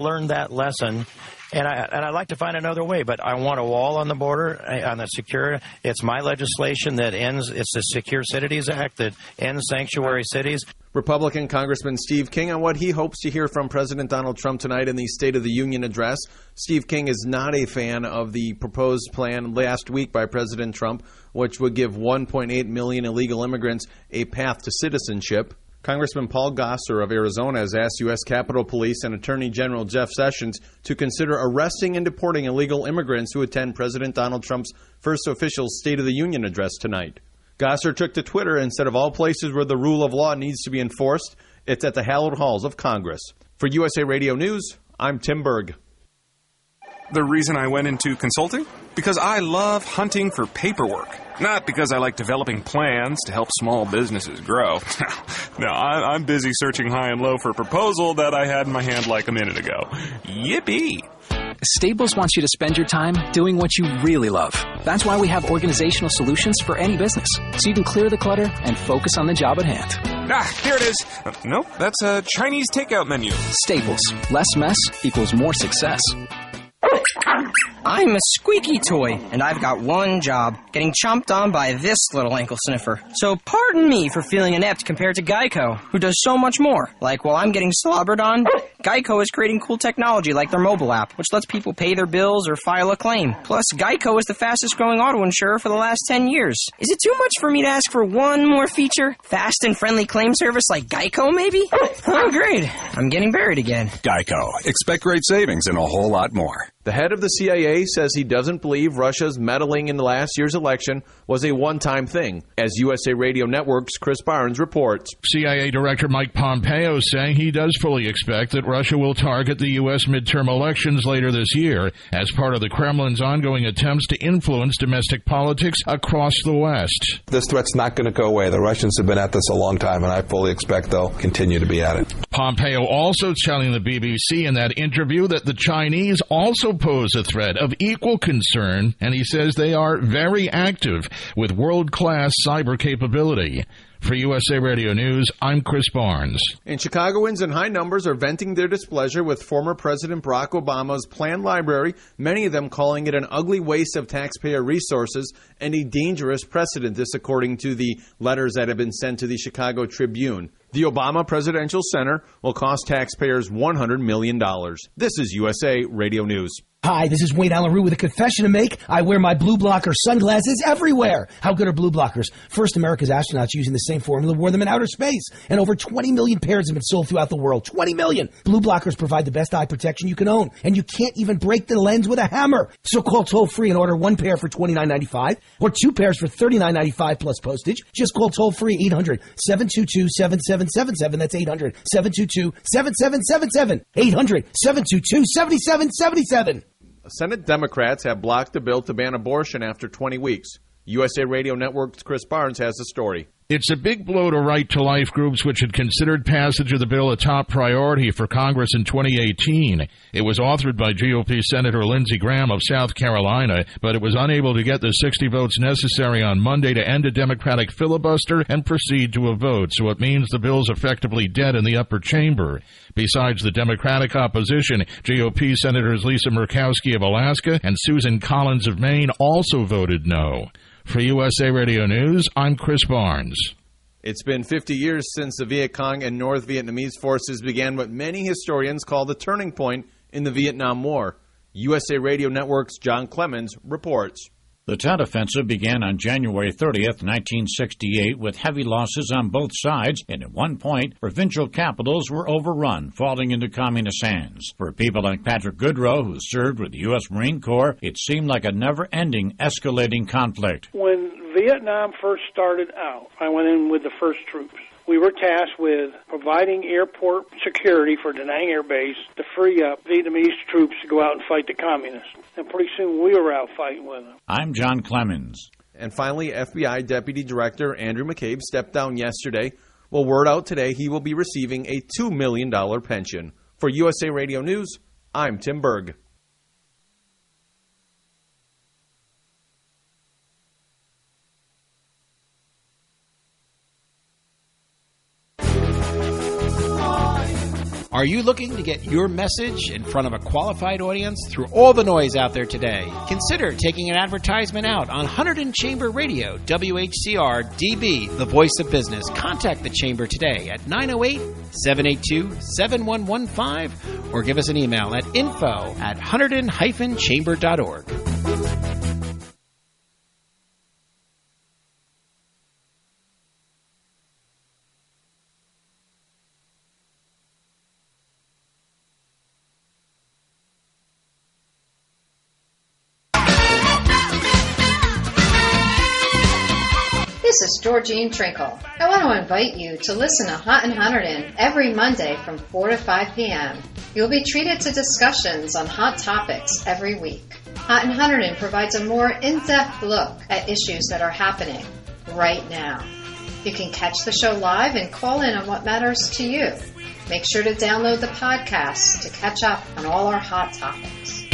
learned that lesson. And I'd like to find another way, but I want a wall on the border, on the secure. It's my legislation that ends, it's the Secure Cities Act that ends sanctuary cities. Republican Congressman Steve King on what he hopes to hear from President Donald Trump tonight in the State of the Union address. Steve King is not a fan of the proposed plan last week by President Trump, which would give 1.8 million illegal immigrants a path to citizenship. Congressman Paul Gosar of Arizona has asked U.S. Capitol Police and Attorney General Jeff Sessions to consider arresting and deporting illegal immigrants who attend President Donald Trump's first official State of the Union address tonight. Gosar took to Twitter and said of all places where the rule of law needs to be enforced, it's at the hallowed halls of Congress. For USA Radio News, I'm Tim Berg. The reason I went into consulting? Because I love hunting for paperwork. Not because I like developing plans to help small businesses grow. No, I'm busy searching high and low for a proposal that I had in my hand like a minute ago. Yippee! Staples wants you to spend your time doing what you really love. That's why we have organizational solutions for any business, so you can clear the clutter and focus on the job at hand. Here it is. Nope, that's a Chinese takeout menu. Staples. Less mess equals more success. I'm a squeaky toy, and I've got one job, getting chomped on by this little ankle sniffer. So pardon me for feeling inept compared to Geico, who does so much more. Like while I'm getting slobbered on, Geico is creating cool technology like their mobile app, which lets people pay their bills or file a claim. Plus, Geico is the fastest growing auto insurer for the last 10 years. Is it too much for me to ask for one more feature? Fast and friendly claim service like Geico, maybe? Oh, great. I'm getting buried again. Geico. Expect great savings and a whole lot more. The head of the CIA says he doesn't believe Russia's meddling in the last year's election was a one-time thing, as USA Radio Network's Chris Barnes reports. CIA Director Mike Pompeo saying he does fully expect that Russia will target the U.S. midterm elections later this year as part of the Kremlin's ongoing attempts to influence domestic politics across the West. This threat's not going to go away. The Russians have been at this a long time, and I fully expect they'll continue to be at it. Pompeo also telling the BBC in that interview that the Chinese also pose a threat of equal concern, and he says they are very active with world-class cyber capability. For USA Radio News, I'm Chris Barnes. And Chicagoans in high numbers are venting their displeasure with former President Barack Obama's planned library, many of them calling it an ugly waste of taxpayer resources and a dangerous precedent, this according to the letters that have been sent to the Chicago Tribune. The Obama Presidential Center will cost taxpayers $100 million. This is USA Radio News. Hi, this is Wayne Allen Root with a confession to make. I wear my Blue Blocker sunglasses everywhere. How good are Blue Blockers? First, America's astronauts using the same formula wore them in outer space, and over 20 million pairs have been sold throughout the world. 20 million! Blue Blockers provide the best eye protection you can own, and you can't even break the lens with a hammer. So call toll-free and order one pair for $29.95 or two pairs for $39.95 plus postage. Just call toll-free 800-722-7777. That's 800-722-7777. 800-722-7777. Senate Democrats have blocked a bill to ban abortion after 20 weeks. USA Radio Network's Chris Barnes has the story. It's a big blow to right-to-life groups which had considered passage of the bill a top priority for Congress in 2018. It was authored by GOP Senator Lindsey Graham of South Carolina, but it was unable to get the 60 votes necessary on Monday to end a Democratic filibuster and proceed to a vote, so it means the bill's effectively dead in the upper chamber. Besides the Democratic opposition, GOP Senators Lisa Murkowski of Alaska and Susan Collins of Maine also voted no. For USA Radio News, I'm Chris Barnes. It's been 50 years since the Viet Cong and North Vietnamese forces began what many historians call the turning point in the Vietnam War. USA Radio Network's John Clemens reports. The Tet Offensive began on January 30th, 1968, with heavy losses on both sides, and at one point, provincial capitals were overrun, falling into communist hands. For people like Patrick Goodrow, who served with the U.S. Marine Corps, it seemed like a never-ending, escalating conflict. When Vietnam first started out, I went in with the first troops. We were tasked with providing airport security for Da Nang Air Base to free up Vietnamese troops to go out and fight the communists. And pretty soon we were out fighting with them. I'm John Clemens. And finally, FBI Deputy Director Andrew McCabe stepped down yesterday. Well, word out today he will be receiving a $2 million pension. For USA Radio News, I'm Tim Berg. Are you looking to get your message in front of a qualified audience through all the noise out there today? Consider taking an advertisement out on Hunterdon Chamber Radio, WHCR DB, the voice of business. Contact the Chamber today at 908-782-7115 or give us an email at info@hunterdon-chamber.org. This is Georgine Trinkle. I want to invite you to listen to Hunt and Hunterdon every Monday from 4 to 5 p.m. You'll be treated to discussions on hot topics every week. Hunt and Hunterdon provides a more in-depth look at issues that are happening right now. You can catch the show live and call in on what matters to you. Make sure to download the podcast to catch up on all our hot topics.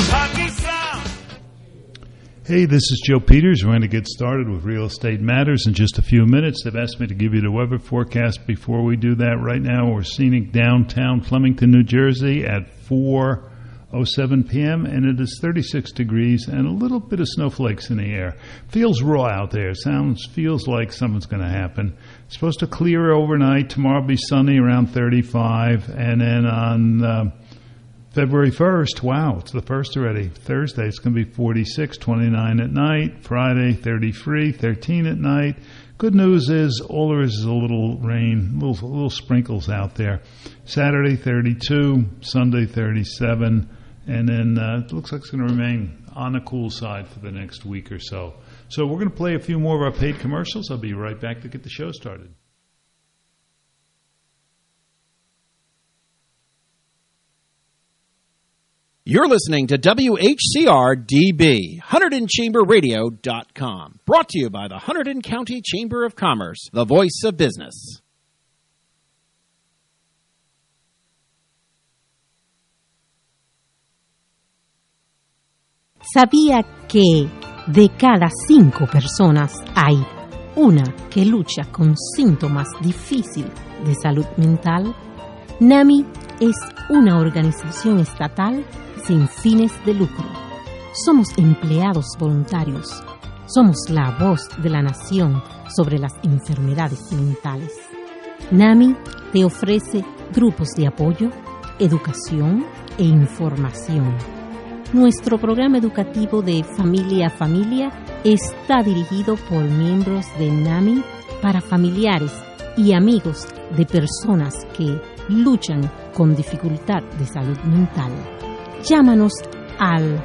Hey, this is Joe Peters. We're going to get started with Real Estate Matters in just a few minutes. They've asked me to give you the weather forecast before we do that. Right now, we're scenic downtown Flemington, New Jersey at 4:07 p.m., and it is 36 degrees and a little bit of snowflakes in the air. Feels raw out there. Feels like something's going to happen. It's supposed to clear overnight. Tomorrow will be sunny, around 35, and then on February 1st, wow, it's the 1st already. Thursday, it's going to be 46, 29 at night. Friday, 33, 13 at night. Good news is all there is a little rain, little sprinkles out there. Saturday, 32, Sunday, 37, and then it looks like it's going to remain on the cool side for the next week or so. So we're going to play a few more of our paid commercials. I'll be right back to get the show started. You're listening to WHCR-DB, HunterdonChamberRadio.com. Brought to you by the Hunterdon County Chamber of Commerce, the voice of business. ¿Sabía que de cada 5 personas hay una que lucha con síntomas difíciles de salud mental? NAMI es una organización estatal sin fines de lucro. Somos empleados voluntarios. Somos la voz de la nación sobre las enfermedades mentales. NAMI te ofrece grupos de apoyo, educación e información. Nuestro programa educativo de Familia a Familia está dirigido por miembros de NAMI para familiares y amigos de personas que luchan con dificultad de salud mental. Llámanos al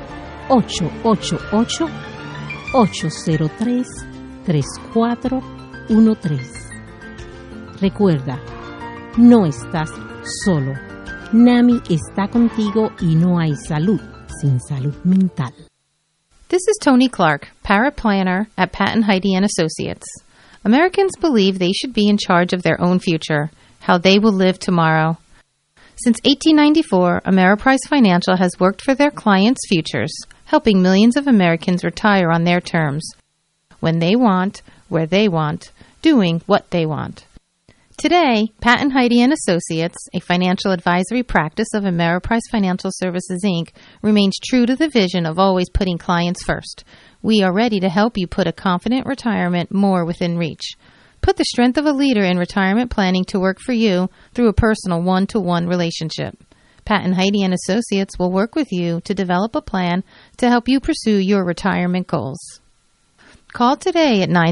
888-803-3413. Recuerda, no estás solo. NAMI está contigo y no hay salud sin salud mental. This is Tony Clark, paraplanner at Pat and Heidi & Associates. Americans believe they should be in charge of their own future, how they will live tomorrow. Since 1894, Ameriprise Financial has worked for their clients' futures, helping millions of Americans retire on their terms, when they want, where they want, doing what they want. Today, Pat and Heidi & Associates, a financial advisory practice of Ameriprise Financial Services, Inc., remains true to the vision of always putting clients first. We are ready to help you put a confident retirement more within reach. Put the strength of a leader in retirement planning to work for you through a personal one-to-one relationship. Pat and Heidi & Associates will work with you to develop a plan to help you pursue your retirement goals. Call today at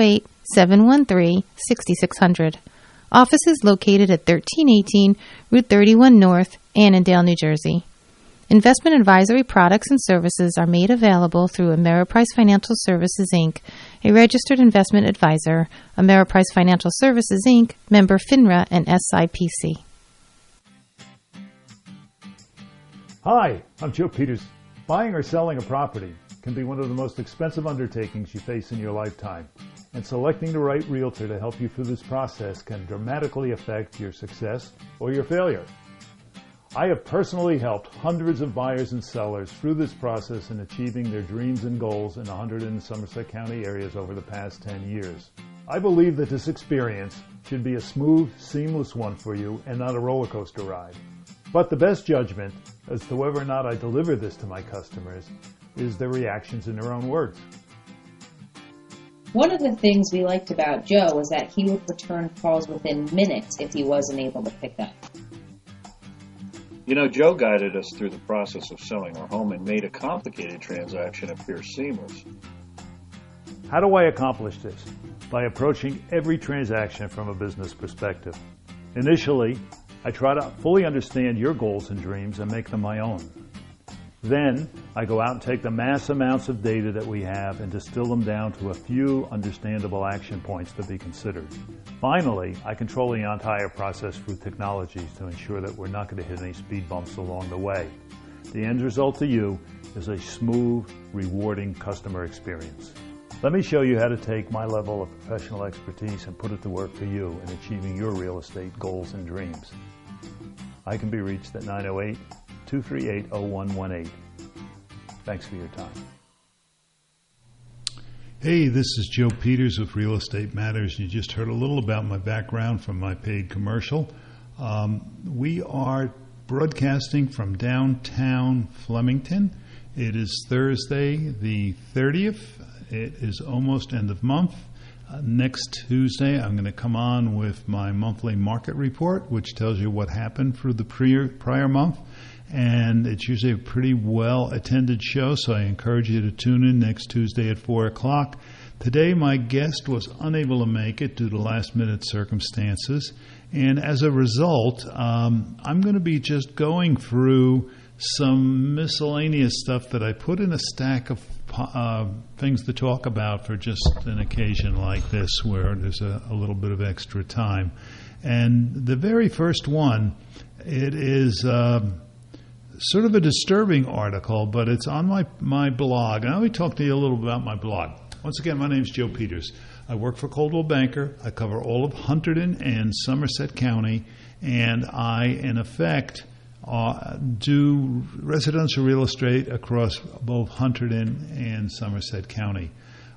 908-713-6600. Office is located at 1318 Route 31 North, Annandale, New Jersey. Investment advisory products and services are made available through Ameriprise Financial Services, Inc., a registered investment advisor. Ameriprise Financial Services, Inc., member FINRA and SIPC. Hi, I'm Joe Peters. Buying or selling a property can be one of the most expensive undertakings you face in your lifetime, and selecting the right realtor to help you through this process can dramatically affect your success or your failure. I have personally helped hundreds of buyers and sellers through this process in achieving their dreams and goals in the Hunterdon and Somerset County areas over the past 10 years. I believe that this experience should be a smooth, seamless one for you and not a roller coaster ride. But the best judgment as to whether or not I deliver this to my customers is their reactions in their own words. One of the things we liked about Joe was that he would return calls within minutes if he wasn't able to pick up. You know, Joe guided us through the process of selling our home and made a complicated transaction appear seamless. How do I accomplish this? By approaching every transaction from a business perspective. Initially, I try to fully understand your goals and dreams and make them my own. Then, I go out and take the mass amounts of data that we have and distill them down to a few understandable action points to be considered. Finally, I control the entire process through technologies to ensure that we're not going to hit any speed bumps along the way. The end result to you is a smooth, rewarding customer experience. Let me show you how to take my level of professional expertise and put it to work for you in achieving your real estate goals and dreams. I can be reached at 908-238-0118. Thanks for your time. Hey, this is Joe Peters with Real Estate Matters. You just heard a little about my background from my paid commercial. We are broadcasting from downtown Flemington. It is Thursday the 30th. It is almost end of month. Next Tuesday, I'm going to come on with my monthly market report, which tells you what happened for the prior month. And it's usually a pretty well-attended show, so I encourage you to tune in next Tuesday at 4 o'clock. Today, my guest was unable to make it due to last-minute circumstances. And as a result, I'm going to be just going through some miscellaneous stuff that I put in a stack of things to talk about for just an occasion like this where there's a little bit of extra time. And the very first one, it is sort of a disturbing article, but it's on my blog. And let me talk to you a little about my blog. Once again, my name is Joe Peters. I work for Coldwell Banker. I cover all of Hunterdon and Somerset County, and I, in effect, do residential real estate across both Hunterdon and Somerset County.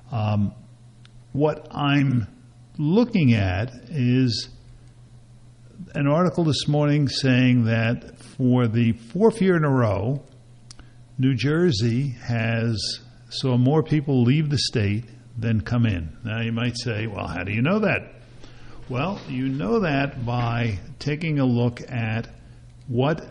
What I'm looking at is an article this morning saying that for the fourth year in a row, New Jersey saw more people leave the state than come in. Now you might say, well, how do you know that? Well, you know that by taking a look at what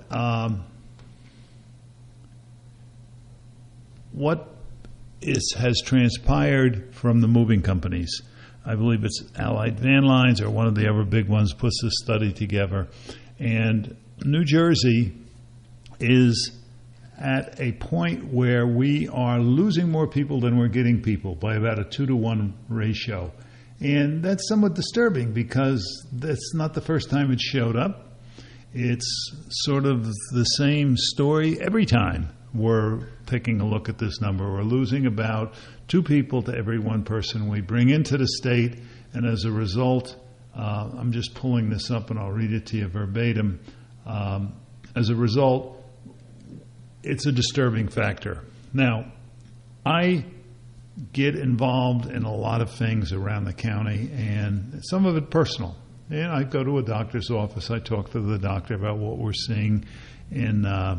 has transpired from the moving companies. I believe it's Allied Van Lines or one of the other big ones puts this study together. And New Jersey is at a point where we are losing more people than we're getting people by about a 2-to-1 ratio. And that's somewhat disturbing because that's not the first time it showed up. It's sort of the same story every time we're taking a look at this number. We're losing about 2 people to every 1 person we bring into the state, and as a result, I'm just pulling this up and I'll read it to you verbatim. As a result, it's a disturbing factor. Now, I get involved in a lot of things around the county, and some of it personal. And I go to a doctor's office. I talk to the doctor about what we're seeing in the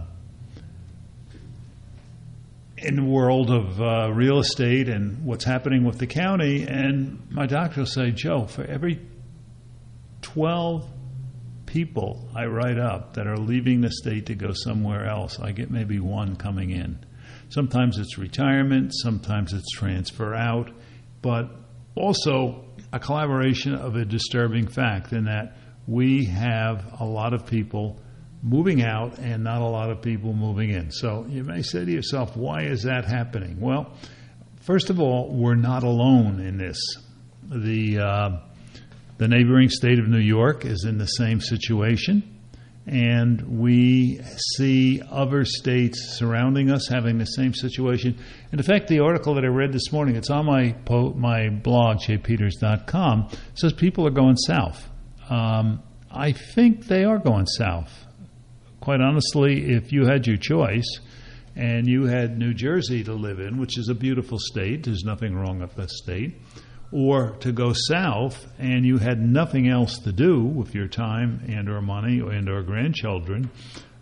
world of real estate and what's happening with the county. And my doctor will say, Joe, for every 12 people I write up that are leaving the state to go somewhere else, I get maybe 1 coming in. Sometimes it's retirement, sometimes it's transfer out, but also a collaboration of a disturbing fact in that we have a lot of people moving out and not a lot of people moving in. So you may say to yourself, why is that happening? Well, first of all, we're not alone in this. The neighboring state of New York is in the same situation, and we see other states surrounding us having the same situation. In fact, the article that I read this morning, it's on my blog, jpeters.com, says people are going south. I think they are going south. Quite honestly, if you had your choice and you had New Jersey to live in, which is a beautiful state, there's nothing wrong with that state, or to go south and you had nothing else to do with your time and or money and or grandchildren,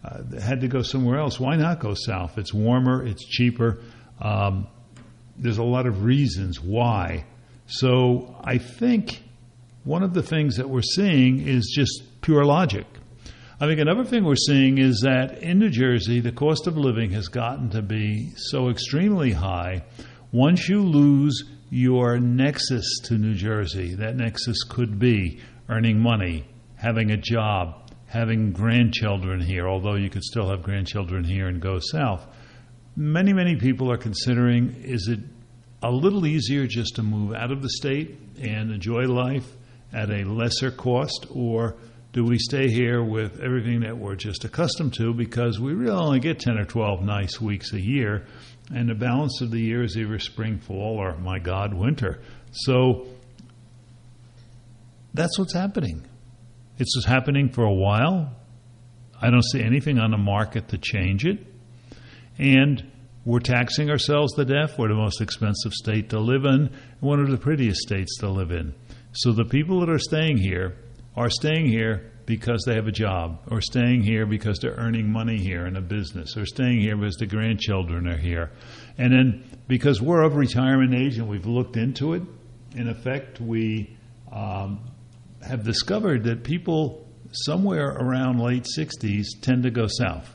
had to go somewhere else. Why not go south? It's warmer, it's cheaper. There's a lot of reasons why. So I think one of the things that we're seeing is just pure logic. I think another thing we're seeing is that in New Jersey, the cost of living has gotten to be so extremely high. Once you lose your nexus to New Jersey, that nexus could be earning money, having a job, having grandchildren here, although you could still have grandchildren here and go south. Many, many people are considering, is it a little easier just to move out of the state and enjoy life at a lesser cost, or do we stay here with everything that we're just accustomed to, because we really only get 10 or 12 nice weeks a year, and the balance of the year is either spring, fall, or, my God, winter. So that's what's happening. It's just happening for a while. I don't see anything on the market to change it. And we're taxing ourselves to death. We're the most expensive state to live in, and one of the prettiest states to live in. So the people that are staying here because they have a job, or staying here because they're earning money here in a business, or staying here because the grandchildren are here. And then because we're of retirement age and we've looked into it, in effect, we have discovered that people somewhere around late 60s tend to go south.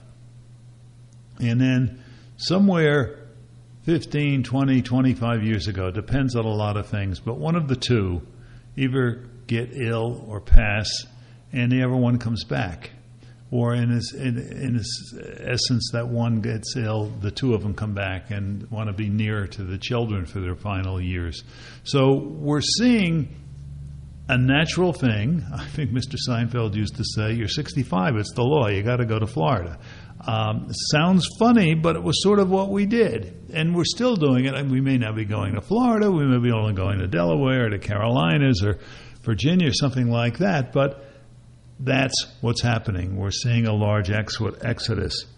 And then somewhere 15, 20, 25 years ago, depends on a lot of things, but one of the two either get ill or pass, and the other one comes back. Or in its essence, that one gets ill, the two of them come back and want to be nearer to the children for their final years. So we're seeing a natural thing. I think Mr. Seinfeld used to say, you're 65, it's the law, you got to go to Florida. Sounds funny, but it was sort of what we did. And we're still doing it. And we may not be going to Florida, we may be only going to Delaware or the Carolinas or Virginia or something like that, but that's what's happening. We're seeing a large exodus.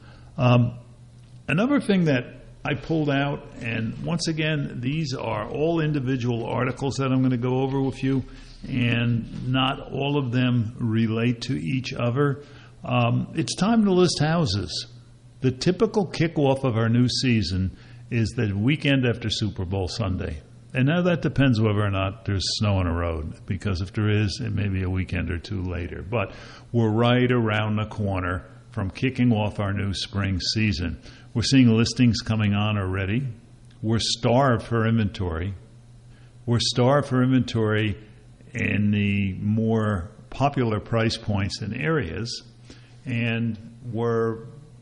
Another thing that I pulled out, and once again, these are all individual articles that I'm going to go over with you, and not all of them relate to each other. It's time to list houses. The typical kickoff of our new season is the weekend after Super Bowl Sunday. And now that depends whether or not there's snow on the road, because if there is, it may be a weekend or two later. But we're right around the corner from kicking off our new spring season. We're seeing listings coming on already. We're starved for inventory. We're starved for inventory in the more popular price points and areas. And we're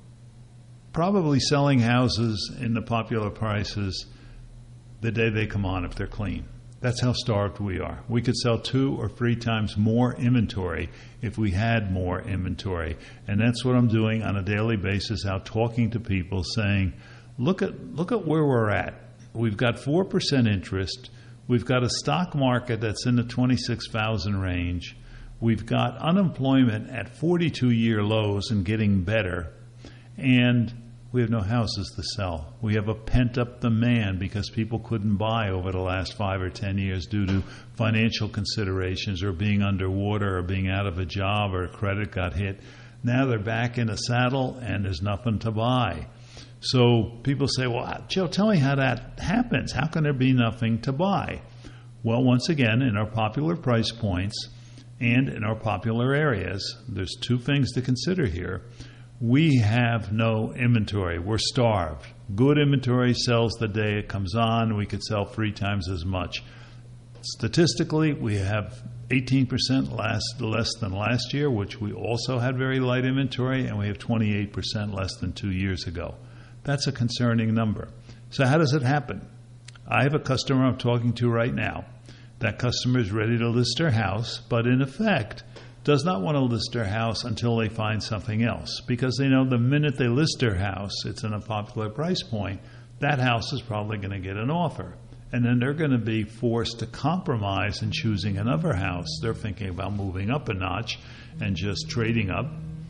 probably selling houses in the popular prices the day they come on if they're clean. That's how starved we are. We could sell 2 or 3 times more inventory if we had more inventory. And that's what I'm doing on a daily basis, out talking to people, saying, look at where we're at. We've got 4% interest. We've got a stock market that's in the 26,000 range. We've got unemployment at 42-year lows and getting better. And we have no houses to sell. We have a pent-up demand because people couldn't buy over the last 5 or 10 years due to financial considerations, or being underwater, or being out of a job, or credit got hit. Now they're back in a saddle and there's nothing to buy. So people say, well, Joe, tell me how that happens. How can there be nothing to buy? Well, once again, in our popular price points and in our popular areas, there's 2 things to consider here. We have no inventory. We're starved. Good inventory sells the day it comes on. We could sell 3 times as much. Statistically, we have 18% less than last year, which we also had very light inventory, and we have 28% less than 2 years ago. That's a concerning number. So how does it happen? I have a customer I'm talking to right now. That customer is ready to list their house, but in effect does not want to list their house until they find something else, because they know the minute they list their house, it's in a popular price point, that house is probably going to get an offer. And then they're going to be forced to compromise in choosing another house. They're thinking about moving up a notch and just trading up.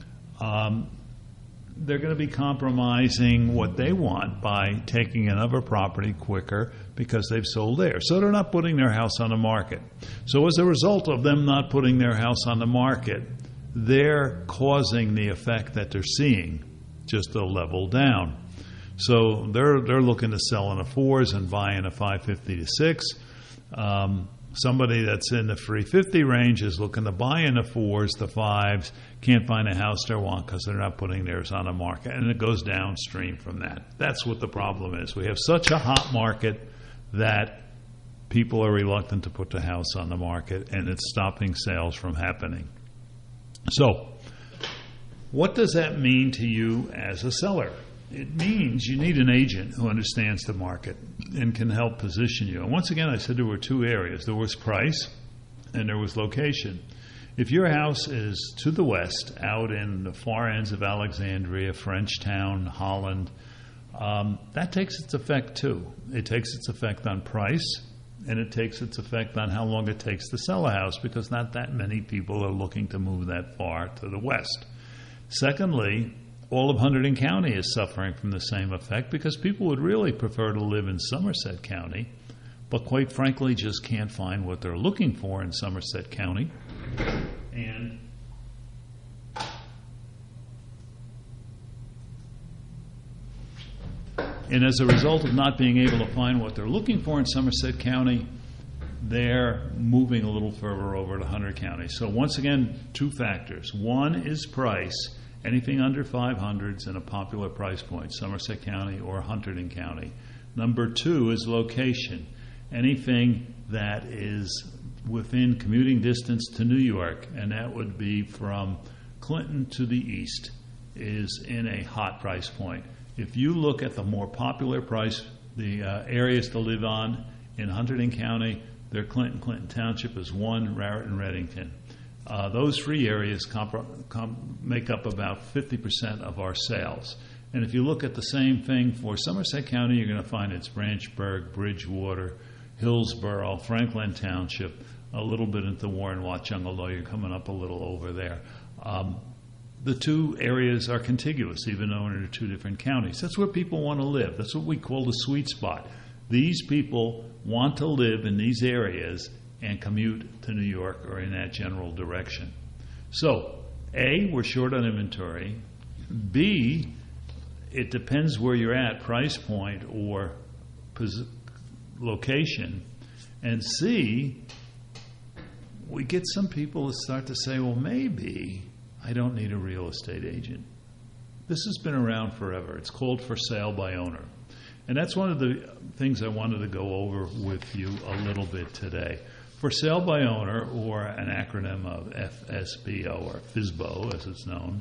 They're going to be compromising what they want by taking another property quicker because they've sold theirs. So they're not putting their house on the market. So as a result of them not putting their house on the market, they're causing the effect that they're seeing, just a level down. So they're looking to sell in a 4s and buy in a 550 to 6. Somebody that's in the 350 range is looking to buy in the 4s, the 5s, can't find a house they want because they're not putting theirs on the market. And it goes downstream from that. That's what the problem is. We have such a hot market that people are reluctant to put the house on the market, and it's stopping sales from happening. So, what does that mean to you as a seller? It means you need an agent who understands the market and can help position you. And once again, I said there were two areas. There was price and there was location. If your house is to the west, out in the far ends of Alexandria, Frenchtown, Holland, that takes its effect too. It takes its effect on price, and it takes its effect on how long it takes to sell a house, because not that many people are looking to move that far to the west. Secondly, all of Hunterdon County is suffering from the same effect, because people would really prefer to live in Somerset County, but quite frankly just can't find what they're looking for in Somerset County. And as a result of not being able to find what they're looking for in Somerset County, they're moving a little further over to Hunter County. So once again, two factors. One is price. Anything under 500s in a popular price point, Somerset County or Hunterdon County. Number two is location. Anything that is within commuting distance to New York, and that would be from Clinton to the east, is in a hot price point. If you look at the more popular price, the areas to live on in Hunterdon County, they're Clinton. Clinton Township is 1, Raritan, Reddington. Those three areas make up about 50% of our sales. And if you look at the same thing for Somerset County, you're going to find it's Branchburg, Bridgewater, Hillsborough, Franklin Township, a little bit into Warren Watchung, although you're coming up a little over there. The two areas are contiguous, even though they're two different counties. That's where people want to live. That's what we call the sweet spot. These people want to live in these areas and commute to New York or in that general direction. So, A, we're short on inventory. B, it depends where you're at, price point or location. And C, we get some people to start to say, well, maybe I don't need a real estate agent. This has been around forever. It's called for sale by owner. And that's one of the things I wanted to go over with you a little bit today. For sale by owner, or an acronym of FSBO, or FSBO as it's known,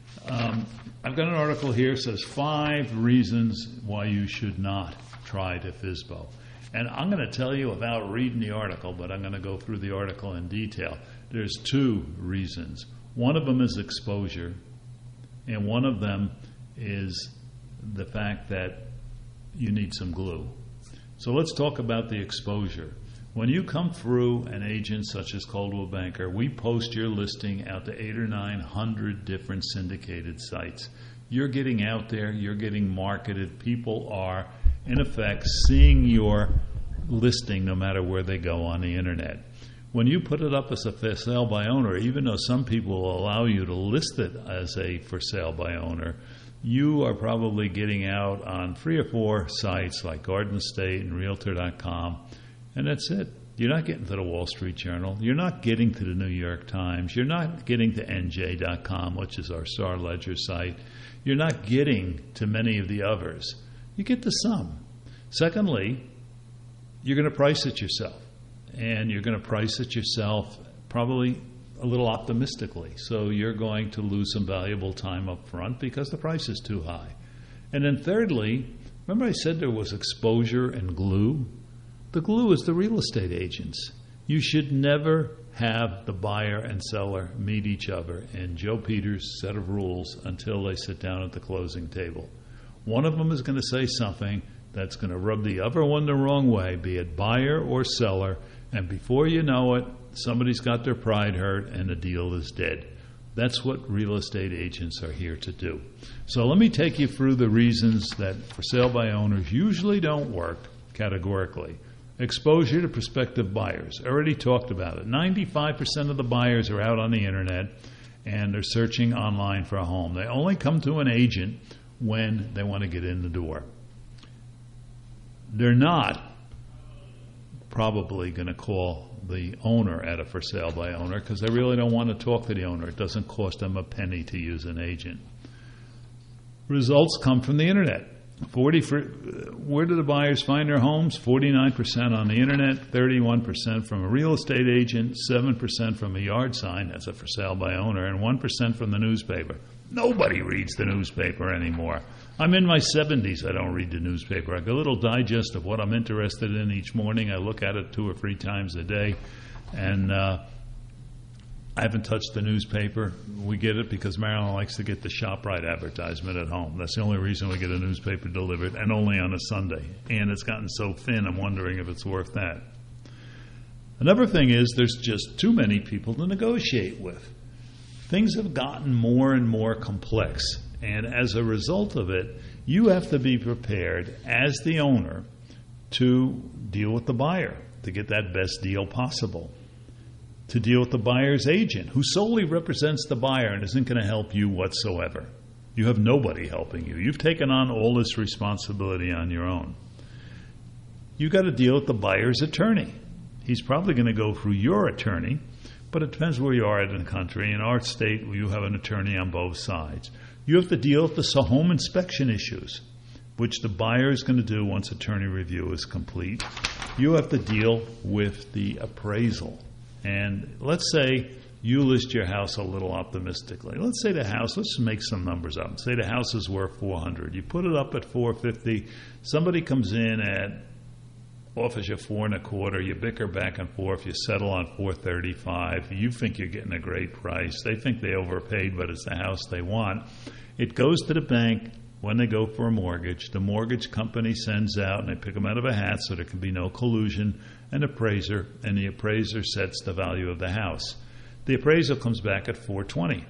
I've got an article here that says 5 reasons why you should not try to FSBO. And I'm going to tell you without reading the article, but I'm going to go through the article in detail. There's 2 reasons. One of them is exposure, and one of them is the fact that you need some glue. So let's talk about the exposure. When you come through an agent such as Coldwell Banker, we post your listing out to 800 or 900 different syndicated sites. You're getting out there, you're getting marketed. People are, in effect, seeing your listing no matter where they go on the internet. When you put it up as a for sale by owner, even though some people will allow you to list it as a for sale by owner, you are probably getting out on 3 or 4 sites like Garden State and Realtor.com, and that's it. You're not getting to the Wall Street Journal. You're not getting to the New York Times. You're not getting to NJ.com, which is our Star Ledger site. You're not getting to many of the others. You get to some. Secondly, you're going to price it yourself. And you're going to price it yourself probably a little optimistically. So you're going to lose some valuable time up front because the price is too high. And then thirdly, remember I said there was exposure and glue? The glue is the real estate agents. You should never have the buyer and seller meet each other in Joe Peters' set of rules until they sit down at the closing table. One of them is going to say something that's going to rub the other one the wrong way, be it buyer or seller, and before you know it, somebody's got their pride hurt and the deal is dead. That's what real estate agents are here to do. So let me take you through the reasons that for sale by owners usually don't work categorically. Exposure to prospective buyers. I already talked about it. 95% of the buyers are out on the internet, and they're searching online for a home. They only come to an agent when they want to get in the door. They're not probably going to call the owner at a for sale by owner because they really don't want to talk to the owner. It doesn't cost them a penny to use an agent. Results come from the internet. Where do the buyers find their homes? 49% on the internet, 31% from a real estate agent, 7% from a yard sign, that's a for sale by owner, and 1% from the newspaper. Nobody reads the newspaper anymore. I'm in my 70s. I don't read the newspaper. I get a little digest of what I'm interested in each morning. I look at it 2 or 3 times a day, and I haven't touched the newspaper. We get it because Marilyn likes to get the ShopRite advertisement at home. That's the only reason we get a newspaper delivered, and only on a Sunday. And it's gotten so thin, I'm wondering if it's worth that. Another thing is there's just too many people to negotiate with. Things have gotten more and more complex, and as a result of it, you have to be prepared as the owner to deal with the buyer to get that best deal possible, to deal with the buyer's agent who solely represents the buyer and isn't going to help you whatsoever. You have nobody helping you. You've taken on all this responsibility on your own. You've got to deal with the buyer's attorney. He's probably going to go through your attorney, but it depends where you are in the country. In our state, you have an attorney on both sides. You have to deal with the home inspection issues, which the buyer is going to do once attorney review is complete. You have to deal with the appraisal. And let's say you list your house a little optimistically. Let's say the house, let's make some numbers up. Say the house is worth $400. You put it up at $450. Somebody comes in offers you $425. You bicker back and forth. You settle on $435. You think you're getting a great price. They think they overpaid, but it's the house they want. It goes to the bank when they go for a mortgage. The mortgage company sends out, and they pick them out of a hat so there can be no collusion, an appraiser, and the appraiser sets the value of the house. The appraisal comes back at $420.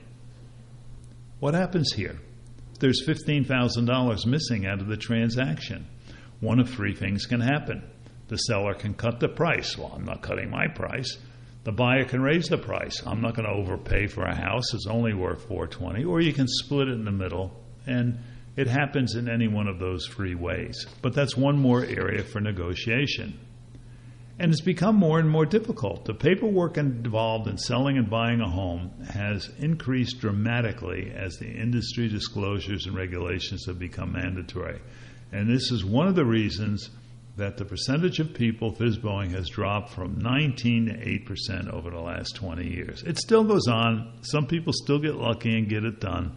What happens here? There's $15,000 missing out of the transaction. One of 3 things can happen. The seller can cut the price. Well, I'm not cutting my price. The buyer can raise the price. I'm not going to overpay for a house. It's only worth $420. Or you can split it in the middle, and it happens in any one of those 3 ways. But that's one more area for negotiation. And it's become more and more difficult. The paperwork involved in selling and buying a home has increased dramatically as the industry disclosures and regulations have become mandatory. And this is one of the reasons that the percentage of people FSBOing has dropped from 19 to 8% over the last 20 years. It still goes on. Some people still get lucky and get it done.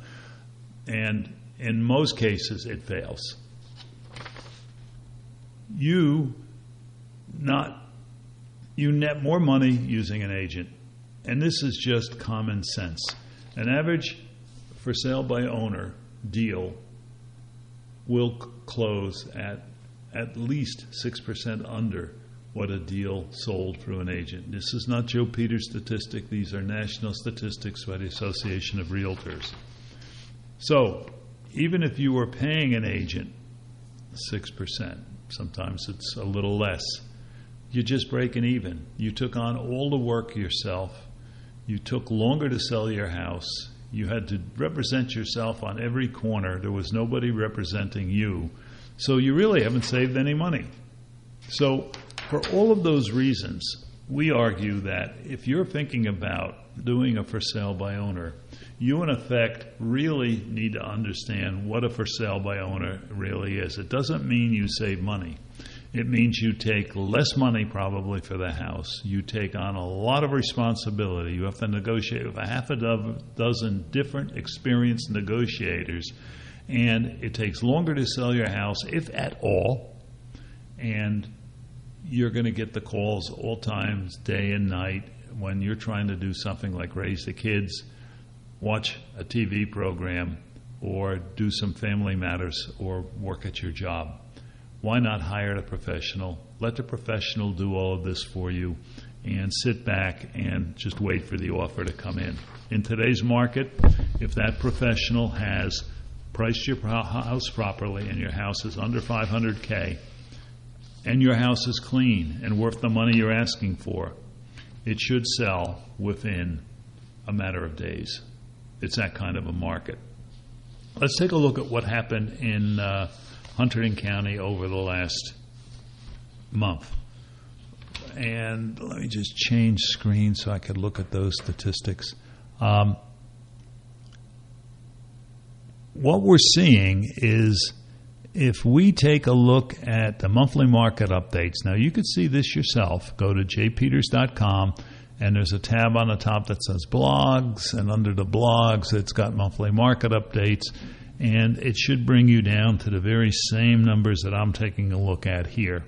And in most cases, it fails. You net more money using an agent. And this is just common sense. An average for sale by owner deal will close at least 6% under what a deal sold through an agent. This is not Joe Peters' statistic. These are national statistics by the Association of Realtors. So even if you were paying an agent 6%, sometimes it's a little less, you're just breaking even. You took on all the work yourself. You took longer to sell your house. You had to represent yourself on every corner. There was nobody representing you. So you really haven't saved any money. So for all of those reasons, we argue that if you're thinking about doing a for sale by owner, you in effect really need to understand what a for sale by owner really is. It doesn't mean you save money. It means you take less money probably for the house. You take on a lot of responsibility. You have to negotiate with a half a dozen different experienced negotiators. And it takes longer to sell your house, if at all. And you're going to get the calls all times, day and night, when you're trying to do something like raise the kids, watch a TV program, or do some family matters, or work at your job. Why not hire a professional? Let the professional do all of this for you and sit back and just wait for the offer to come in. In today's market, if that professional has priced your house properly and your house is under $500K and your house is clean and worth the money you're asking for, it should sell within a matter of days. It's that kind of a market. Let's take a look at what happened in Hunterdon County over the last month. And let me just change screen so I could look at those statistics. What we're seeing is, if we take a look at the monthly market updates, now you could see this yourself. Go to jpeters.com, and there's a tab on the top that says blogs, and under the blogs it's got monthly market updates, and it should bring you down to the very same numbers that I'm taking a look at here.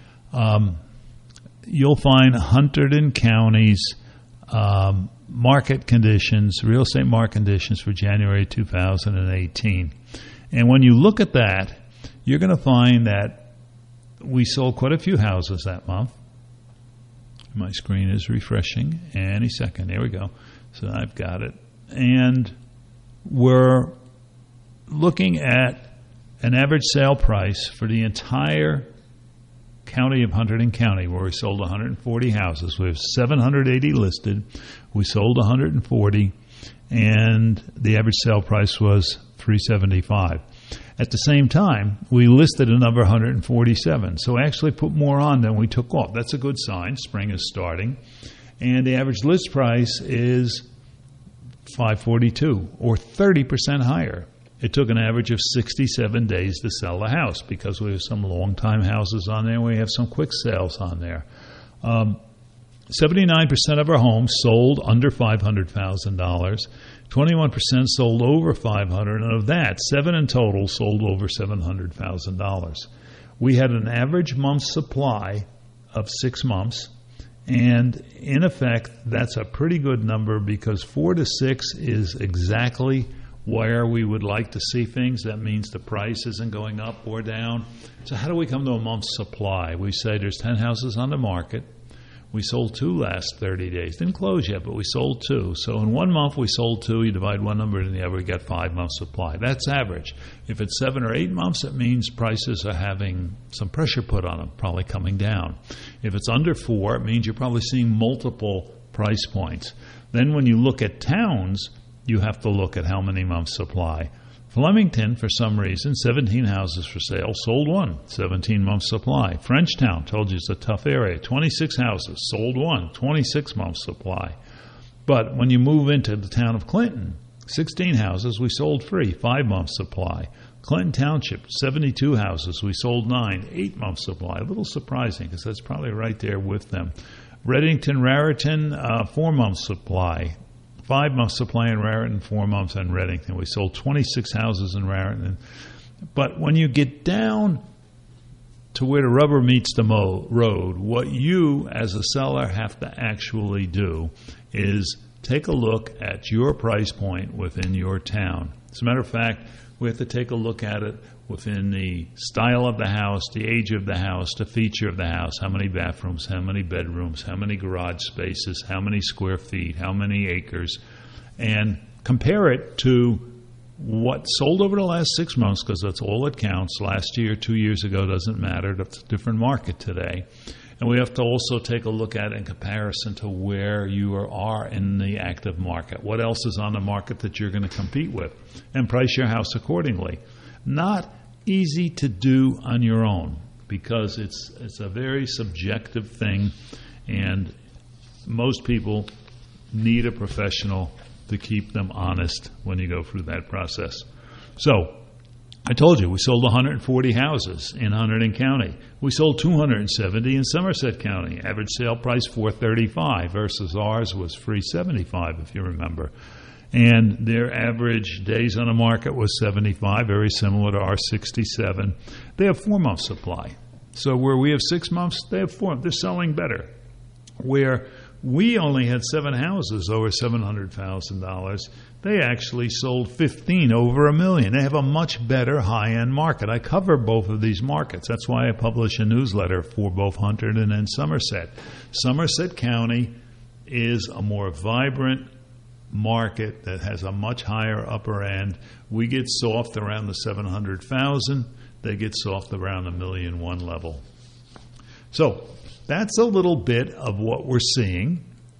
You'll find Hunterdon County's market conditions, real estate market conditions for January 2018. And when you look at that, you're going to find that we sold quite a few houses that month. My screen is refreshing any second. There we go. So I've got it. And we're looking at an average sale price for the entire county of Hunterdon County, where we sold 140 houses. We have 780 listed. We sold 140, and the average sale price was $375. At the same time, we listed another 147. So we actually put more on than we took off. That's a good sign. Spring is starting. And the average list price is $542, or 30% higher. It took an average of 67 days to sell the house, because we have some long-time houses on there and we have some quick sales on there. 79% of our homes sold under $500,000. 21% sold over $500,000, and of that, 7 in total sold over $700,000. We had an average month supply of 6 months, and in effect, that's a pretty good number, because 4 to 6 is exactly where we would like to see things. That means the price isn't going up or down. So how do we come to a month's supply? We say there's 10 houses on the market. We sold 2 last 30 days. Didn't close yet, but we sold 2. So in 1 month we sold 2. You divide one number and the other, we get 5 months supply. That's average. If it's 7 or 8 months, it means prices are having some pressure put on them, probably coming down. If it's under 4, it means you're probably seeing multiple price points. Then when you look at towns, you have to look at how many months supply. Flemington, for some reason, 17 houses for sale, sold 1, 17 months supply. Frenchtown, told you it's a tough area, 26 houses, sold 1, 26 months supply. But when you move into the town of Clinton, 16 houses, we sold 3, 5 months supply. Clinton Township, 72 houses, we sold 9, 8 months supply. A little surprising, because that's probably right there with them. Reddington, Raritan, 4 months supply. 5 months supply in Raritan, 4 months in Reddington. We sold 26 houses in Raritan. But when you get down to where the rubber meets the road, what you as a seller have to actually do is take a look at your price point within your town. As a matter of fact, we have to take a look at it within the style of the house, the age of the house, the feature of the house, how many bathrooms, how many bedrooms, how many garage spaces, how many square feet, how many acres, and compare it to what sold over the last 6 months, because that's all it counts. Last year, 2 years ago, doesn't matter. That's a different market today. And we have to also take a look at it in comparison to where you are in the active market. What else is on the market that you're going to compete with? And price your house accordingly. Not easy to do on your own, because it's a very subjective thing, and most people need a professional to keep them honest when you go through that process. So, I told you, we sold 140 houses in Hunterdon County. We sold 270 in Somerset County. Average sale price $435 versus ours was $375, if you remember. And their average days on the market was 75, very similar to our 67. They have 4 months supply. So where we have 6 months, they have 4. They're selling better. Where we only had 7 houses over $700,000, they actually sold 15 over $1 million. They have a much better high-end market. I cover both of these markets. That's why I publish a newsletter for both Hunterdon and Somerset. Somerset County is a more vibrant market that has a much higher upper end. We get soft around the 700,000. They get soft around the $1.1 million level. So that's a little bit of what we're seeing.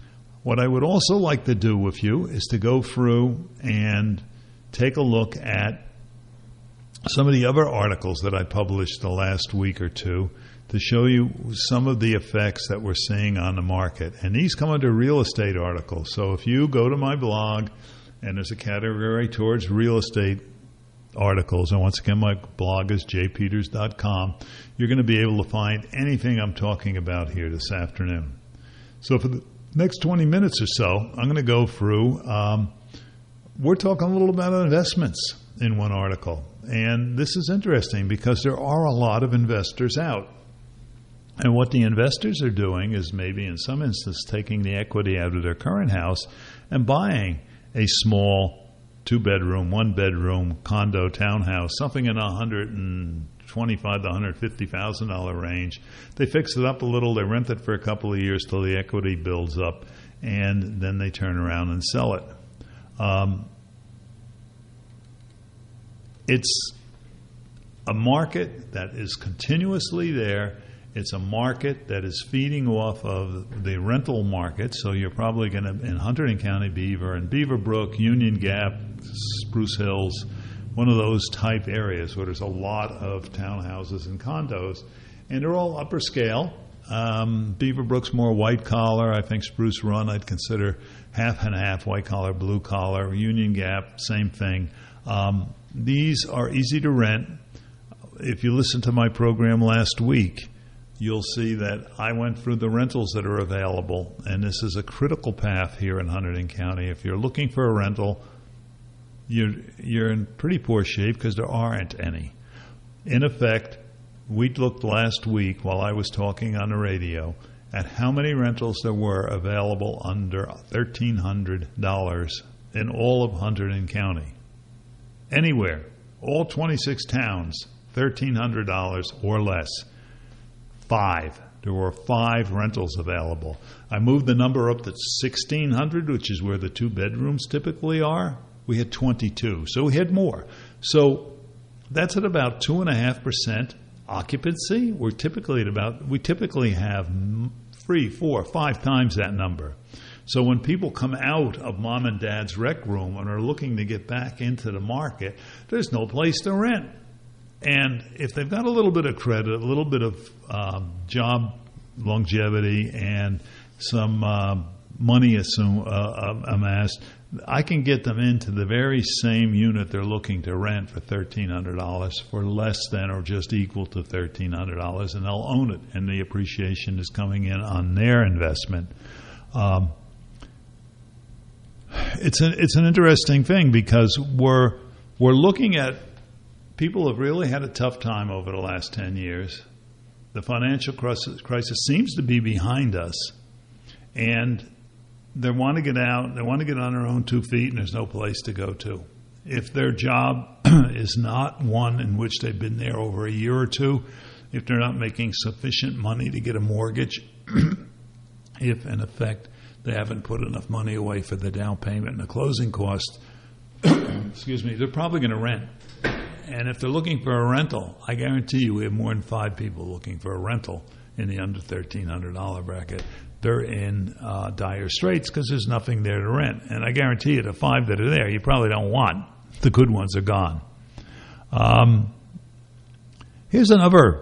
What I would also like to do with you is to go through and take a look at some of the other articles that I published the last week or two to show you some of the effects that we're seeing on the market. And these come under real estate articles. So if you go to my blog, and there's a category towards real estate articles, and once again, my blog is jpeters.com, you're going to be able to find anything I'm talking about here this afternoon. So for the next 20 minutes or so, I'm going to go through, we're talking a little about investments in one article. And this is interesting because there are a lot of investors out. And what the investors are doing is maybe in some instances taking the equity out of their current house and buying a small 2-bedroom, 1-bedroom condo townhouse, something in $125,000 to $150,000 range. They fix it up a little, they rent it for a couple of years till the equity builds up, and then they turn around and sell it. It's a market that is continuously there. It's a market that is feeding off of the rental market. So you're probably going to, in Hunterdon County, Beaver, and Beaverbrook, Union Gap, Spruce Hills, one of those type areas where there's a lot of townhouses and condos. And they're all upper scale. Beaverbrook's more white collar. I think Spruce Run I'd consider half and half, white collar, blue collar. Union Gap, same thing. These are easy to rent. If you listen to my program last week, you'll see that I went through the rentals that are available, and this is a critical path here in Hunterdon County. If you're looking for a rental, you're in pretty poor shape because there aren't any. In effect, we looked last week while I was talking on the radio at how many rentals there were available under $1,300 in all of Hunterdon County. Anywhere, all 26 towns, $1,300 or less. 5. There were 5 rentals available. I moved the number up to 1,600, which is where the 2 bedrooms typically are. We had 22, so we had more. So that's at about 2.5% occupancy. We typically have 3, 4, 5 times that number. So when people come out of mom and dad's rec room and are looking to get back into the market, there's no place to rent. And if they've got a little bit of credit, a little bit of job longevity, and some money amassed, I can get them into the very same unit they're looking to rent for $1,300 for less than or just equal to $1,300, and they'll own it, and the appreciation is coming in on their investment. It's an interesting thing because we're looking at people have really had a tough time over the last 10 years. The financial crisis seems to be behind us, and they want to get out. They want to get on their own 2 feet, and there's no place to go to. If their job is not one in which they've been there over a year or two, if they're not making sufficient money to get a mortgage, if, in effect, they haven't put enough money away for the down payment and the closing costs, they're probably going to rent. And if they're looking for a rental, I guarantee you we have more than 5 people looking for a rental in the under $1,300 bracket. They're in dire straits because there's nothing there to rent. And I guarantee you the 5 that are there, you probably don't want. The good ones are gone. Here's another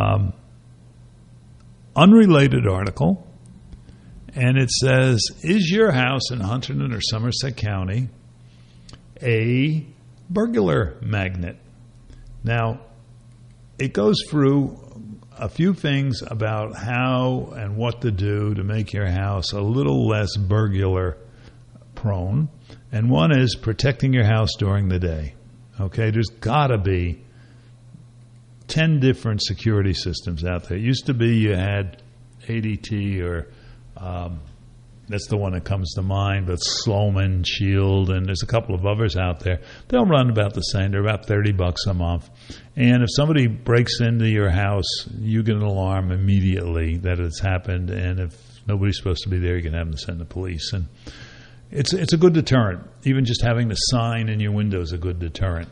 unrelated article. And it says, is your house in Hunterdon or Somerset County a burglar magnet? Now, it goes through a few things about how and what to do to make your house a little less burglar prone. And one is protecting your house during the day. Okay, there's got to be 10 different security systems out there. It used to be you had ADT or that's the one that comes to mind, but Sloman, Shield, and there's a couple of others out there. They'll run about the same. They're about $30 a month. And if somebody breaks into your house, you get an alarm immediately that it's happened. And if nobody's supposed to be there, you can have them send the police. And it's a good deterrent. Even just having the sign in your window is a good deterrent.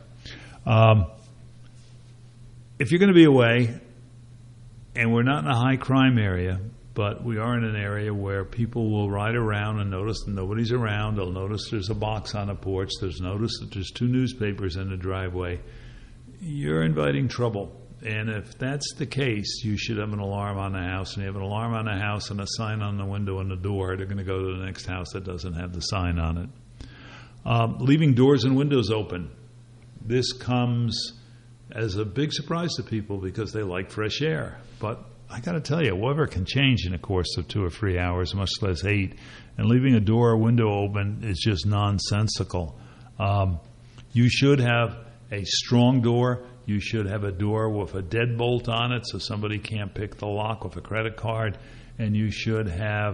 If you're going to be away and we're not in a high crime area, but we are in an area where people will ride around and notice that nobody's around. They'll notice there's a box on a porch. Notice that there's 2 newspapers in the driveway. You're inviting trouble. And if that's the case, you should have an alarm on the house. And you have an alarm on the house and a sign on the window and the door, they're going to go to the next house that doesn't have the sign on it. Leaving doors and windows open. This comes as a big surprise to people because they like fresh air. But I got to tell you, weather can change in the course of 2 or 3 hours, much less 8. And leaving a door or window open is just nonsensical. You should have a strong door. You should have a door with a deadbolt on it so somebody can't pick the lock with a credit card. And you should have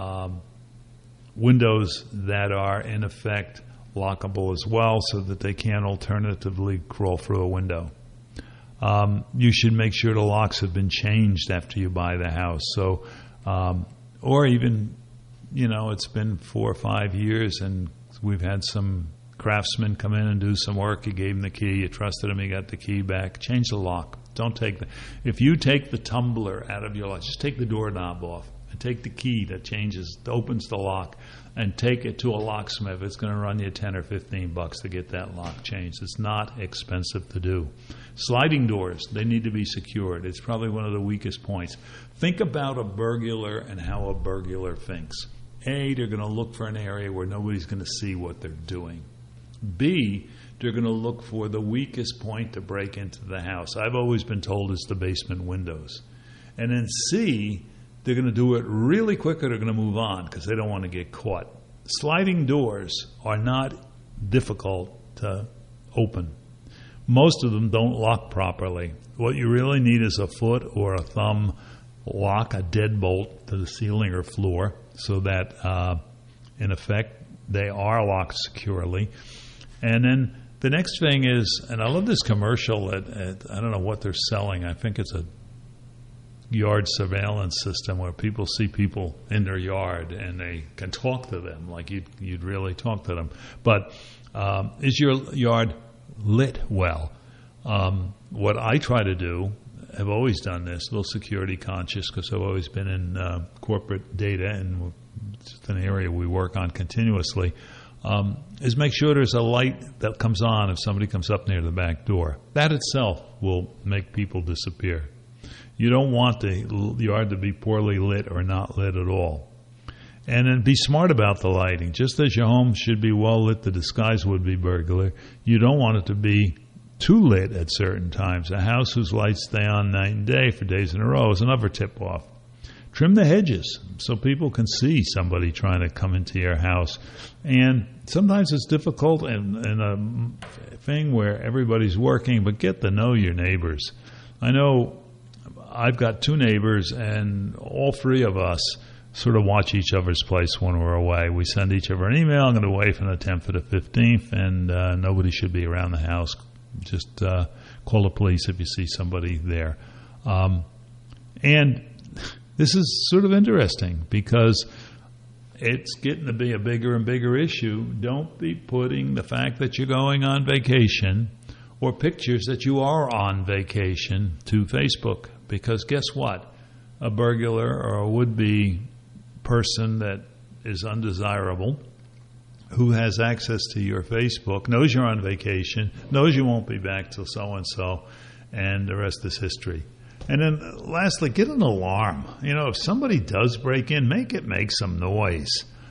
windows that are, in effect, lockable as well so that they can alternatively crawl through a window. You should make sure the locks have been changed after you buy the house. So, or even, it's been 4 or 5 years and we've had some craftsmen come in and do some work. You gave them the key. You trusted them. You got the key back. Change the lock. Don't take if you take the tumbler out of your lock, just take the doorknob off and take the key that opens the lock and take it to a locksmith. It's going to run you $10 or $15 to get that lock changed. It's not expensive to do. Sliding doors, they need to be secured. It's probably one of the weakest points. Think about a burglar and how a burglar thinks. A, they're going to look for an area where nobody's going to see what they're doing. B, they're going to look for the weakest point to break into the house. I've always been told it's the basement windows. And then C, they're going to do it really quick or they're going to move on because they don't want to get caught. Sliding doors are not difficult to open. Most of them don't lock properly. What you really need is a foot or a thumb lock, a deadbolt to the ceiling or floor so that, in effect, they are locked securely. And then the next thing is, and I love this commercial at I don't know what they're selling. I think it's a yard surveillance system where people see people in their yard and they can talk to them like you'd really talk to them. But is your yard lit well? What I try to do, I've always done this, a little security conscious because I've always been in corporate data and it's an area we work on continuously, is make sure there's a light that comes on if somebody comes up near the back door. That itself will make people disappear. You don't want the yard to be poorly lit or not lit at all. And then be smart about the lighting. Just as your home should be well lit to disguise would-be burglar, you don't want it to be too lit at certain times. A house whose lights stay on night and day for days in a row is another tip-off. Trim the hedges so people can see somebody trying to come into your house. And sometimes it's difficult in a thing where everybody's working, but get to know your neighbors. I know I've got 2 neighbors, and all 3 of us sort of watch each other's place when we're away. We send each other an email. I'm going to away from the 10th to the 15th, and nobody should be around the house. Just call the police if you see somebody there. And this is sort of interesting because it's getting to be a bigger and bigger issue. Don't be putting the fact that you're going on vacation or pictures that you are on vacation to Facebook. Because guess what? A burglar or a would-be person that is undesirable who has access to your Facebook, knows you're on vacation, knows you won't be back till so-and-so, and the rest is history. And then lastly, get an alarm. If somebody does break in, make some noise.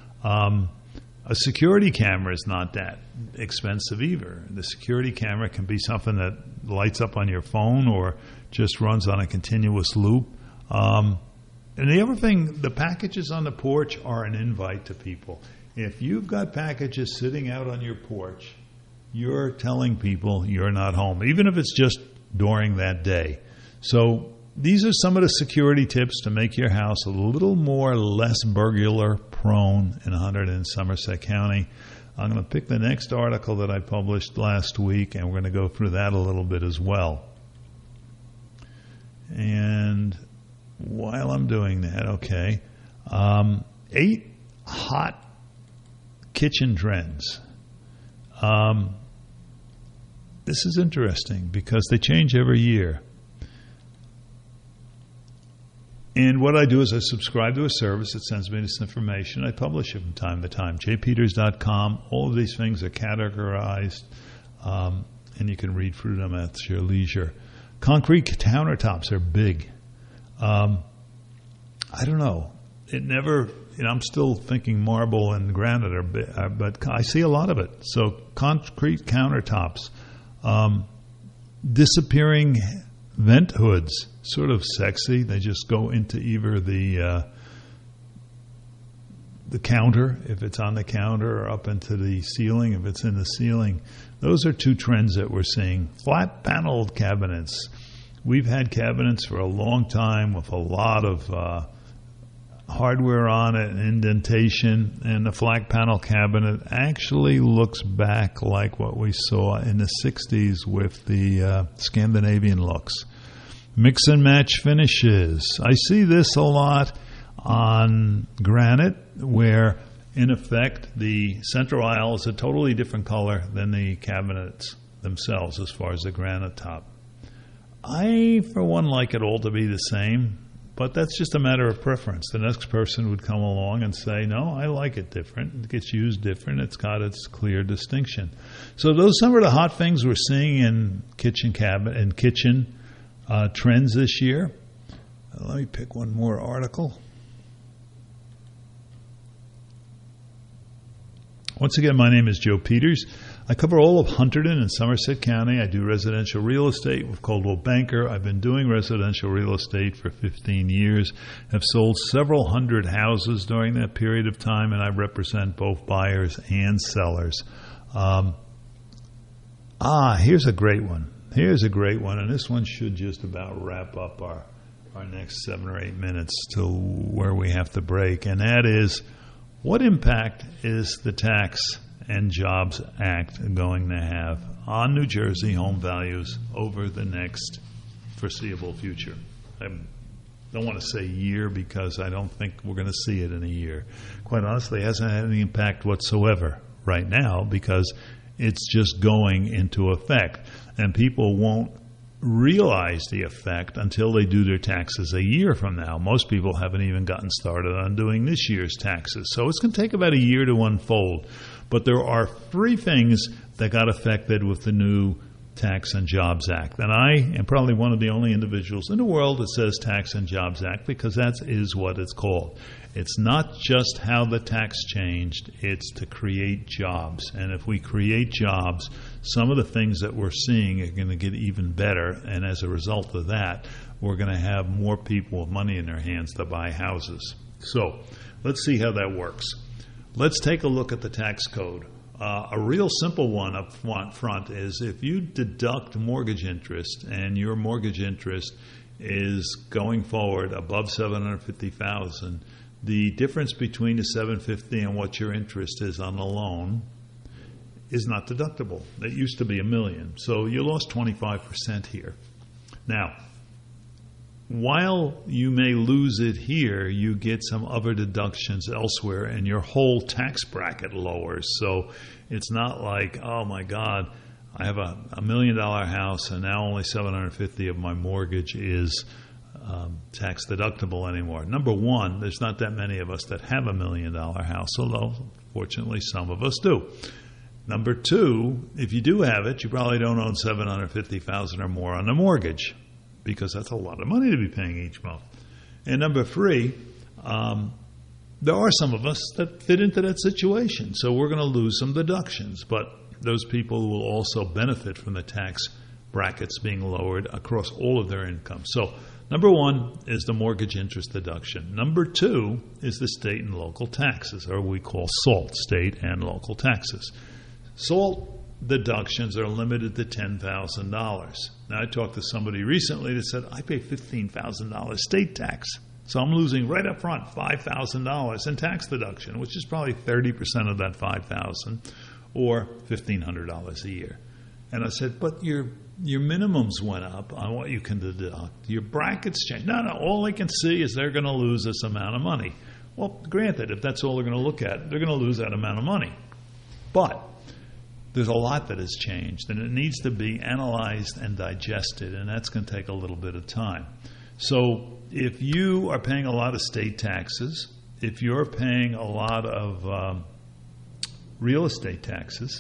A security camera is not that expensive either. The security camera can be something that lights up on your phone or just runs on a continuous loop. And the other thing, the packages on the porch are an invite to people. If you've got packages sitting out on your porch, you're telling people you're not home, even if it's just during that day. So these are some of the security tips to make your house a little more less burglar prone in Hunterdon and Somerset County. I'm going to pick the next article that I published last week, and we're going to go through that a little bit as well. And while I'm doing that, okay, 8 hot kitchen trends. This is interesting because they change every year. And what I do is I subscribe to a service that sends me this information. I publish it from time to time. jpeters.com. All of these things are categorized, and you can read through them at your leisure. Concrete countertops are big. I don't know. It never... I'm still thinking marble and granite are big, but I see a lot of it. So concrete countertops. Disappearing vent hoods, sort of sexy. They just go into either the counter, if it's on the counter, or up into the ceiling, if it's in the ceiling. Those are two trends that we're seeing. Flat-paneled cabinets. We've had cabinets for a long time with a lot of hardware on it, indentation, and the flat panel cabinet actually looks back like what we saw in the 60s with the Scandinavian looks. Mix and match finishes. I see this a lot on granite, where in effect the central aisle is a totally different color than the cabinets themselves as far as the granite top. I, for one, like it all to be the same. But that's just a matter of preference. The next person would come along and say, no, I like it different. It gets used different. It's got its clear distinction. So those are some of the hot things we're seeing in kitchen cabinet and kitchen trends this year. Let me pick one more article. Once again, my name is Joe Peters. I cover all of Hunterdon and Somerset County. I do residential real estate with Coldwell Banker. I've been doing residential real estate for 15 years. I've sold several hundred houses during that period of time, and I represent both buyers and sellers. Here's a great one. And this one should just about wrap up our next 7 or 8 minutes till where we have to break, and that is, what impact is the Tax and Jobs Act going to have on New Jersey home values over the next foreseeable future? I don't want to say year because I don't think we're going to see it in a year. Quite honestly, it hasn't had any impact whatsoever right now because it's just going into effect. And people won't realize the effect until they do their taxes a year from now. Most people haven't even gotten started on doing this year's taxes. So it's going to take about a year to unfold. But there are 3 things that got affected with the new Tax and Jobs Act. And I am probably one of the only individuals in the world that says Tax and Jobs Act because that is what it's called. It's not just how the tax changed, it's to create jobs. And if we create jobs, some of the things that we're seeing are going to get even better. And as a result of that, we're going to have more people with money in their hands to buy houses. So let's see how that works. Let's take a look at the tax code. A real simple one up front is if you deduct mortgage interest and your mortgage interest is going forward above $750,000, the difference between the $750,000 and what your interest is on the loan is not deductible. It used to be $1 million, so you lost 25% here. Now, while you may lose it here, you get some other deductions elsewhere, and your whole tax bracket lowers. So it's not like, oh my God, I have a $1 million house, and now only $750,000 of my mortgage is tax deductible anymore. Number one, there's not that many of us that have $1 million house, although fortunately some of us do. Number two, if you do have it, you probably don't own $750,000 or more on the mortgage, because that's a lot of money to be paying each month. And number three, there are some of us that fit into that situation, so we're going to lose some deductions, but those people will also benefit from the tax brackets being lowered across all of their income. So number one is the mortgage interest deduction. Number two is the state and local taxes, or we call SALT, state and local taxes. SALT deductions are limited to $10,000. Now, I talked to somebody recently that said, I pay $15,000 state tax, so I'm losing right up front $5,000 in tax deduction, which is probably 30% of that $5,000, or $1,500 a year. And I said, but your minimums went up on what you can deduct. Your brackets changed. No, all they can see is they're going to lose this amount of money. Well, granted, if that's all they're going to look at, they're going to lose that amount of money. But there's a lot that has changed, and it needs to be analyzed and digested, and that's going to take a little bit of time. So if you are paying a lot of state taxes, if you're paying a lot of real estate taxes,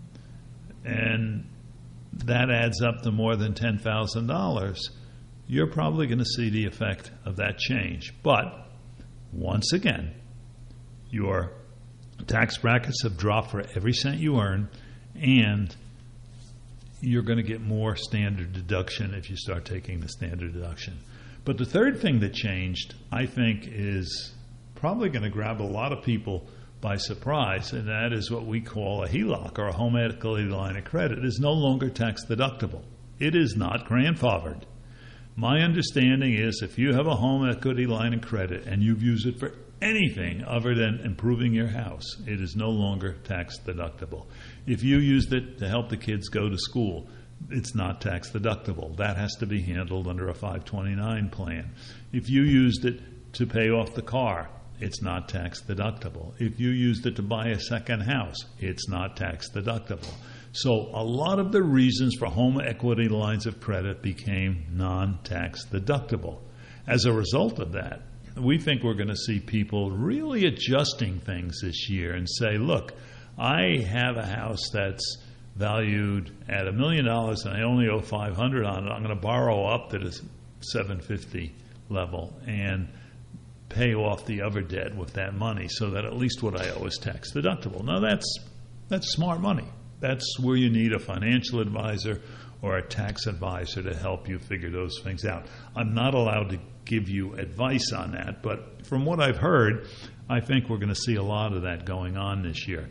and that adds up to more than $10,000, you're probably going to see the effect of that change. But once again, your tax brackets have dropped for every cent you earn, and you're going to get more standard deduction if you start taking the standard deduction. But the third thing that changed, I think, is probably going to grab a lot of people by surprise, and that is what we call a HELOC, or a home equity line of credit. It is no longer tax deductible. It is not grandfathered. My understanding is if you have a home equity line of credit and you've used it for anything other than improving your house, it is no longer tax deductible. If you used it to help the kids go to school, it's not tax deductible. That has to be handled under a 529 plan. If you used it to pay off the car, it's not tax deductible. If you used it to buy a second house, it's not tax deductible. So a lot of the reasons for home equity lines of credit became non-tax deductible. As a result of that, we think we're going to see people really adjusting things this year and say, look, I have a house that's valued at $1 million and I only owe $500 on it. I'm going to borrow up to the $750 level and pay off the other debt with that money so that at least what I owe is tax deductible. Now that's smart money. That's where you need a financial advisor or a tax advisor to help you figure those things out. I'm not allowed to give you advice on that, but from what I've heard, I think we're going to see a lot of that going on this year.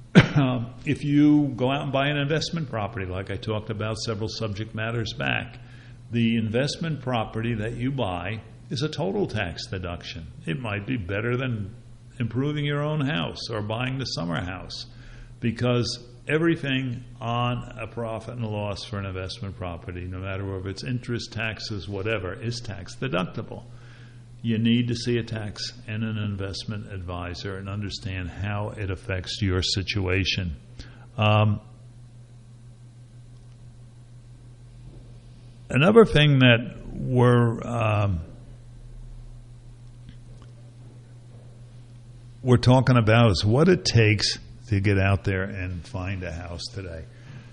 If you go out and buy an investment property, like I talked about several subject matters back, the investment property that you buy is a total tax deduction. It might be better than improving your own house or buying the summer house, because everything on a profit and loss for an investment property, no matter whether it's interest, taxes, whatever, is tax deductible. You need to see a tax and an investment advisor and understand how it affects your situation. Another thing that we're talking about is what it takes to get out there and find a house today.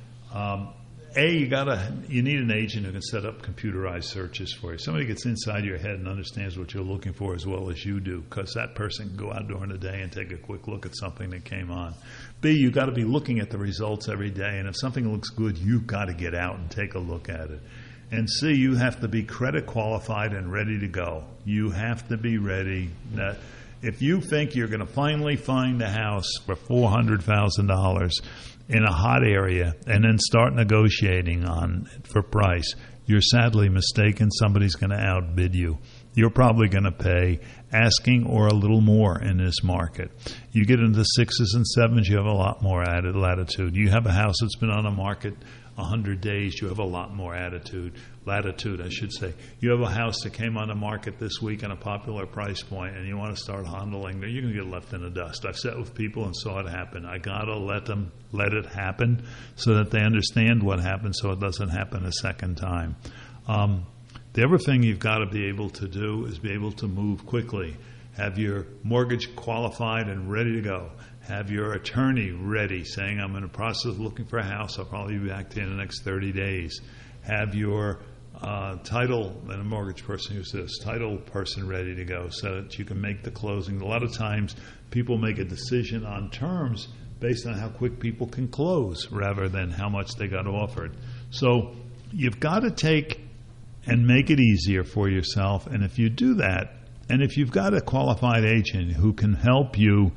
You need an agent who can set up computerized searches for you. Somebody gets inside your head and understands what you're looking for as well as you do, because that person can go out during the day and take a quick look at something that came on. B, you've got to be looking at the results every day, and if something looks good, you've got to get out and take a look at it. And C, you have to be credit qualified and ready to go. You have to be ready. If you think you're going to finally find a house for $400,000 in a hot area and then start negotiating for price, you're sadly mistaken. Somebody's going to outbid you. You're probably going to pay asking or a little more in this market. You get into 6s and 7s, you have a lot more added latitude. You have a house that's been on the market 100 days, you have a lot more latitude. You have a house that came on the market this week on a popular price point, and you want to start handling it, you're going to get left in the dust. I've sat with people and saw it happen. I got to let it happen so that they understand what happened so it doesn't happen a second time. The other thing you've got to be able to do is be able to move quickly. Have your mortgage qualified and ready to go. Have your attorney ready, saying, I'm in the process of looking for a house. I'll probably be back to you in the next 30 days. Have your title, and a mortgage person who says title person ready to go so that you can make the closing. A lot of times people make a decision on terms based on how quick people can close rather than how much they got offered. So you've got to take and make it easier for yourself. And if you do that, and if you've got a qualified agent who can help you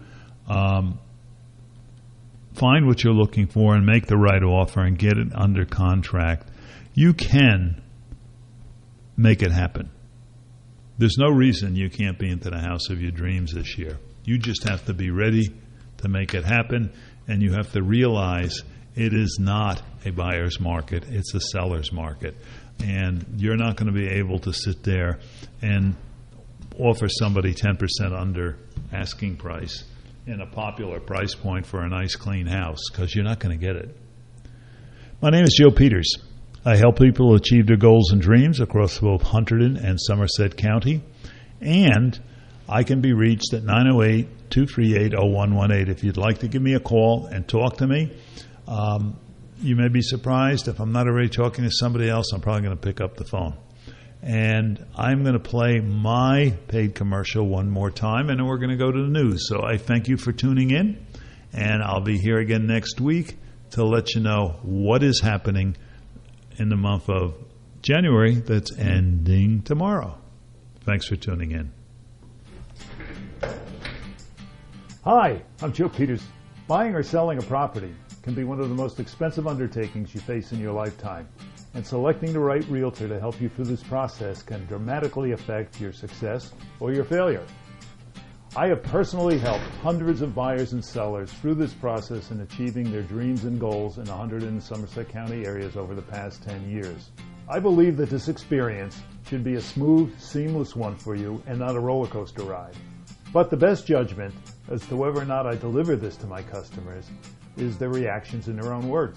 find what you're looking for and make the right offer and get it under contract, you can make it happen. There's no reason you can't be into the house of your dreams this year. You just have to be ready to make it happen, and you have to realize it is not a buyer's market, it's a seller's market. And you're not going to be able to sit there and offer somebody 10% under asking price in a popular price point for a nice clean house, because you're not going to get it. My name is Joe Peters. I help people achieve their goals and dreams across both Hunterdon and Somerset County. And I can be reached at 908-238-0118. If you'd like to give me a call and talk to me, you may be surprised. If I'm not already talking to somebody else, I'm probably going to pick up the phone. And I'm going to play my paid commercial one more time, and then we're going to go to the news. So I thank you for tuning in, and I'll be here again next week to let you know what is happening in the month of January that's ending tomorrow. Thanks for tuning in. Hi, I'm Joe Peters. Buying or selling a property can be one of the most expensive undertakings you face in your lifetime, and selecting the right realtor to help you through this process can dramatically affect your success or your failure. I have personally helped hundreds of buyers and sellers through this process in achieving their dreams and goals in the Hunterdon and Somerset County areas over the past 10 years. I believe that this experience should be a smooth, seamless one for you and not a roller coaster ride. But the best judgment as to whether or not I deliver this to my customers is their reactions in their own words.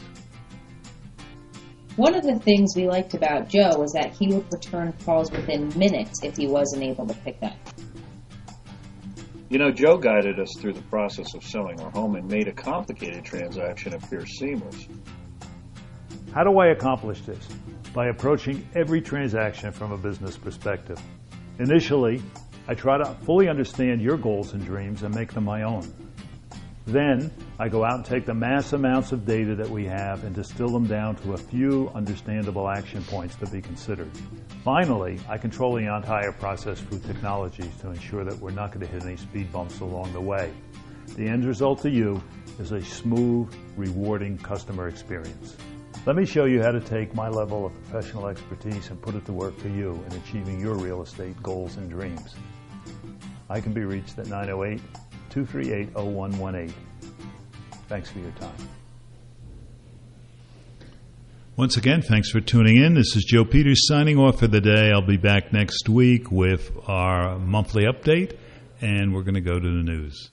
One of the things we liked about Joe was that he would return calls within minutes if he wasn't able to pick up. You know, Joe guided us through the process of selling our home and made a complicated transaction appear seamless. How do I accomplish this? By approaching every transaction from a business perspective. Initially, I try to fully understand your goals and dreams and make them my own. Then, I go out and take the mass amounts of data that we have and distill them down to a few understandable action points to be considered. Finally, I control the entire process through technologies to ensure that we're not going to hit any speed bumps along the way. The end result to you is a smooth, rewarding customer experience. Let me show you how to take my level of professional expertise and put it to work for you in achieving your real estate goals and dreams. I can be reached at 908-238-0118. Thanks for your time. Once again, thanks for tuning in. This is Joe Peters signing off for the day. I'll be back next week with our monthly update, and we're going to go to the news.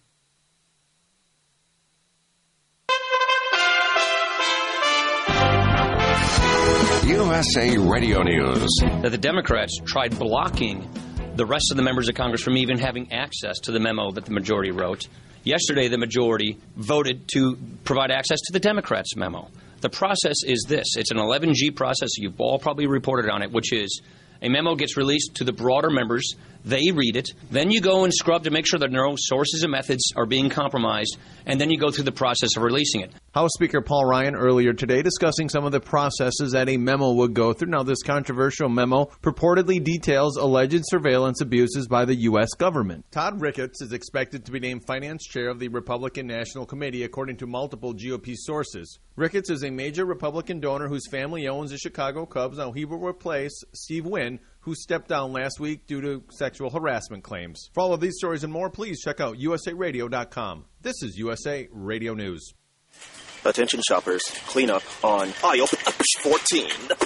USA Radio News. That the Democrats tried blocking the rest of the members of Congress from even having access to the memo that the majority wrote. Yesterday, the majority voted to provide access to the Democrats' memo. The process is this. It's an 11G process. You've all probably reported on it, which is a memo gets released to the broader members. They read it. Then you go and scrub to make sure that no sources and methods are being compromised. And then you go through the process of releasing it. House Speaker Paul Ryan earlier today discussing some of the processes that a memo would go through. Now, this controversial memo purportedly details alleged surveillance abuses by the U.S. government. Todd Ricketts is expected to be named finance chair of the Republican National Committee, according to multiple GOP sources. Ricketts is a major Republican donor whose family owns the Chicago Cubs. Now, he will replace Steve Wynn, who stepped down last week due to sexual harassment claims. For all of these stories and more, please check out usaradio.com. This is USA Radio News. Attention shoppers, clean up on aisle 14.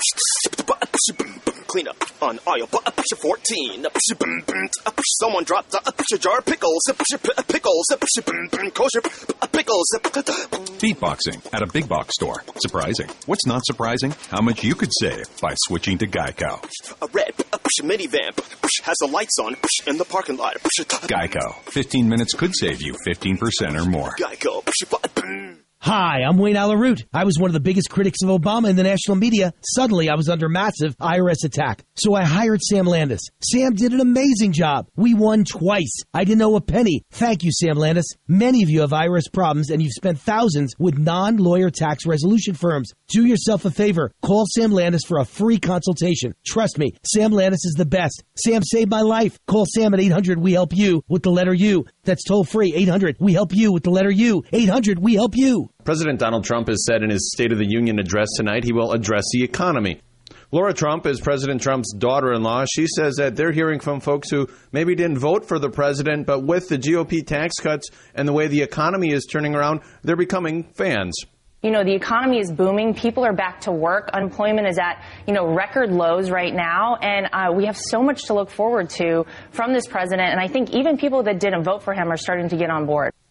Clean up on aisle 14. Someone dropped a jar of pickles. Kosher pickles. Beatboxing at a big box store. Surprising. What's not surprising? How much you could save by switching to Geico. A red minivan has the lights on in the parking lot. Geico. 15 minutes could save you 15% or more. Geico. Hi, I'm Wayne Alaroot. I was one of the biggest critics of Obama in the national media. Suddenly, I was under massive IRS attack. So I hired Sam Landis. Sam did an amazing job. We won twice. I didn't owe a penny. Thank you, Sam Landis. Many of you have IRS problems, and you've spent thousands with non-lawyer tax resolution firms. Do yourself a favor. Call Sam Landis for a free consultation. Trust me, Sam Landis is the best. Sam saved my life. Call Sam at 800-WE-HELP-YOU with the letter U. That's toll free. 800-WE-HELP-YOU with the letter U. 800-WE-HELP-YOU. President Donald Trump has said in his State of the Union address tonight he will address the economy. Laura Trump is President Trump's daughter-in-law. She says that they're hearing from folks who maybe didn't vote for the president, but with the GOP tax cuts and the way the economy is turning around, they're becoming fans. You know, the economy is booming. People are back to work. Unemployment is at, record lows right now. And we have so much to look forward to from this president. And I think even people that didn't vote for him are starting to get on board.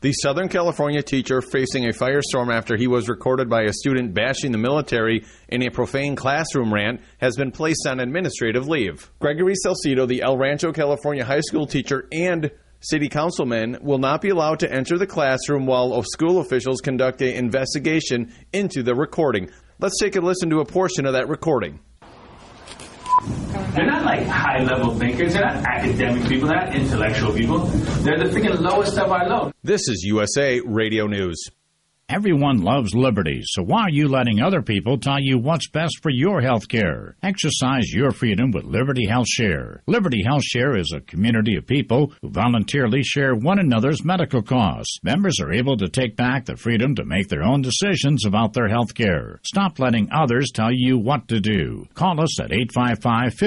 The Southern California teacher facing a firestorm after he was recorded by a student bashing the military in a profane classroom rant has been placed on administrative leave. Gregory Salcido, the El Rancho, California high school teacher and city councilman, will not be allowed to enter the classroom while school officials conduct an investigation into the recording. Let's take a listen to a portion of that recording. They're not like high-level thinkers. They're not academic people. They're not intellectual people. They're the freaking lowest of our low. This is USA Radio News. Everyone loves liberty, so why are you letting other people tell you what's best for your health care? Exercise your freedom with Liberty Health Share. Liberty Health Share is a community of people who voluntarily share one another's medical costs. Members are able to take back the freedom to make their own decisions about their health care. Stop letting others tell you what to do. Call us at 855